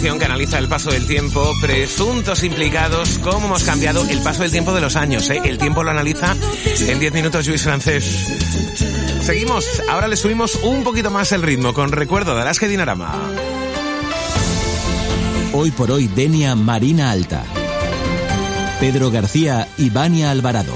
investigación que analiza el paso del tiempo, presuntos implicados, cómo hemos cambiado el paso del tiempo de los años, ¿eh? El tiempo lo analiza en 10 minutos Lluís Francés. Seguimos, ahora le subimos un poquito más el ritmo con Recuerdo de Alaska y Dinarama. Hoy por hoy, Denia Marina Alta. Pedro García y Vania Alvarado.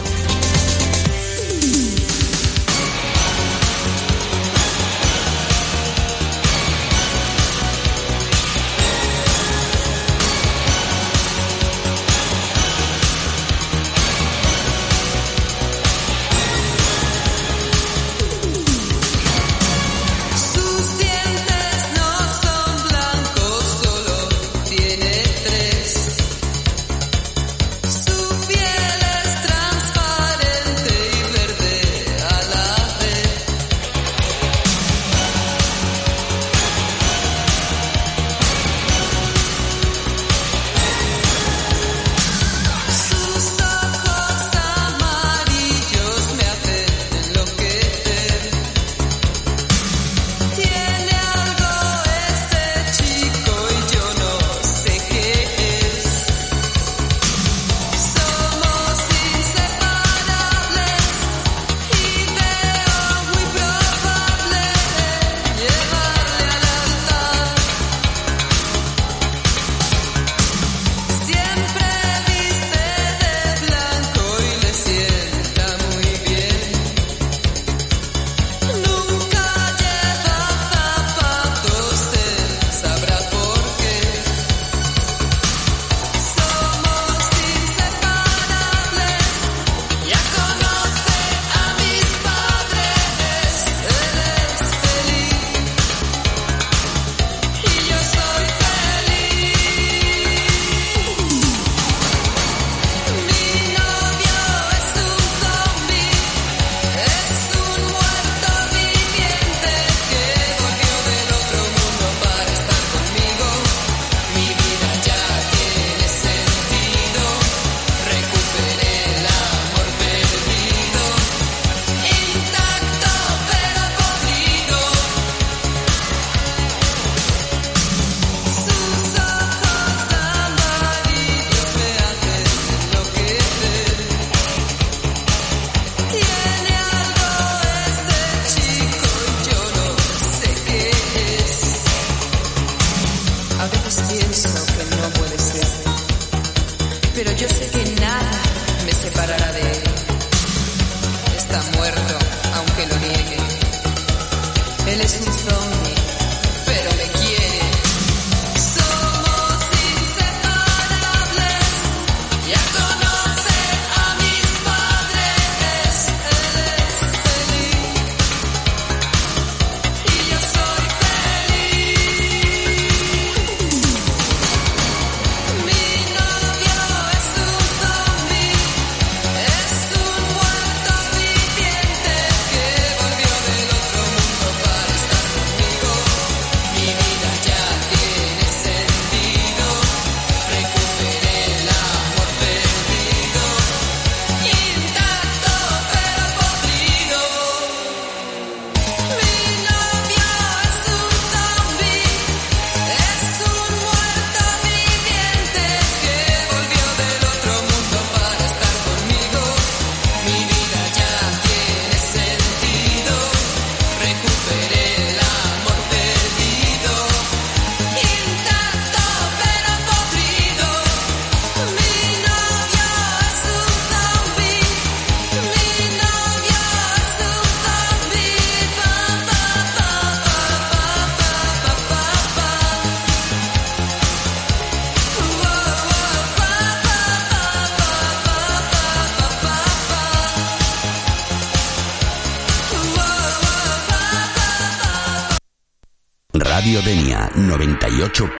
Radio Denia 98.0.